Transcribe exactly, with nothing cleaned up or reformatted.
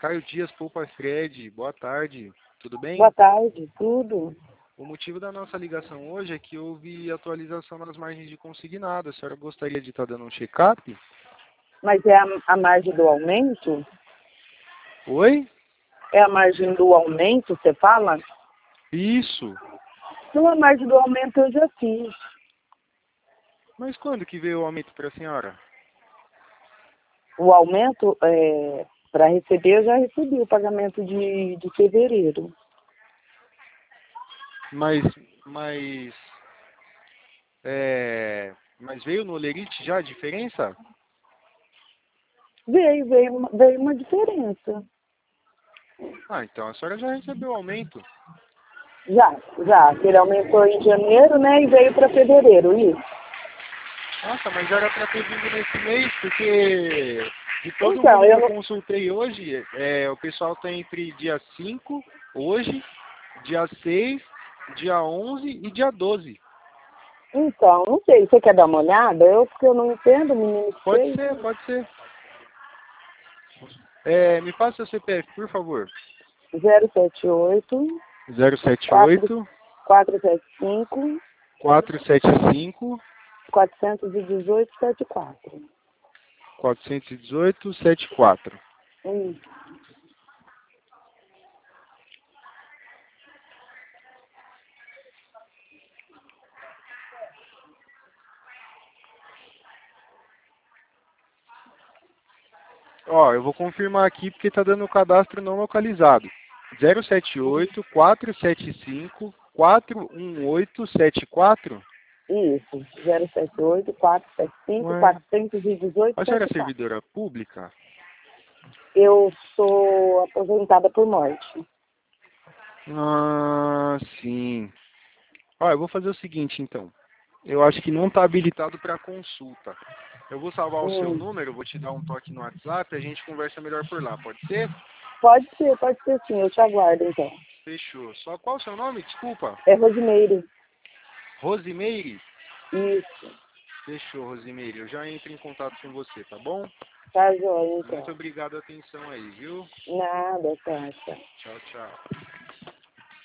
Caio Dias, Poupa Fred. Boa tarde. Tudo bem? Boa tarde, tudo. O motivo da nossa ligação hoje é que houve atualização nas margens de consignado. A senhora gostaria de estar dando um check-up? Mas é a, a margem do aumento? Oi? É a margem do aumento, você fala? Isso. Não, a margem do aumento eu já fiz. Mas quando que veio o aumento para a senhora? O aumento, é, para receber, eu já recebi o pagamento de, de fevereiro. Mas, mas, é, mas veio no Olerite já a diferença? Veio, veio, uma- veio uma diferença. Ah, então a senhora já recebeu o aumento. Já, já. Ele aumentou em janeiro, né? E veio para fevereiro, isso. Nossa, mas era para ter vindo nesse mês, porque de todo Então, mundo que eu eu não... consultei hoje, é, o pessoal está entre dia cinco, hoje, dia seis, dia onze e dia doze. Então, não sei. Você quer dar uma olhada? Eu, porque eu não entendo, menino Pode feio. ser, pode ser. É, me passa seu C P F, por favor. zero sete oito, zero sete quatro, oito, quatro sete cinco, quatro sete cinco, quatrocentos e dezoito, setenta e quatro. quatrocentos e dezoito, setenta e quatro. Hum. Ó, eu vou confirmar aqui porque tá dando o cadastro não localizado. zero sete oito, quatro sete cinco, quatro um oito sete quatro. Isso, zero sete oito, quatro sete cinco, Ué, quatrocentos e dezoito, a senhora é setenta e quatro. servidora pública? Eu sou aposentada por morte. Ah, sim. Ó, eu vou fazer o seguinte, então. Eu acho que não está habilitado para consulta. Eu vou salvar o seu Hum. número, vou te dar um toque no WhatsApp, a gente conversa melhor por lá, pode ser? Pode ser, pode ser sim, eu te aguardo então. Fechou. Só qual o seu nome? Desculpa. É Rosimeire. Rosimeire? Isso, Fechou, Rosimeire. Eu já entro em contato com você, tá bom? tá joia Muito então. obrigado a atenção aí, viu? Nada, tá, tá. Tchau, tchau.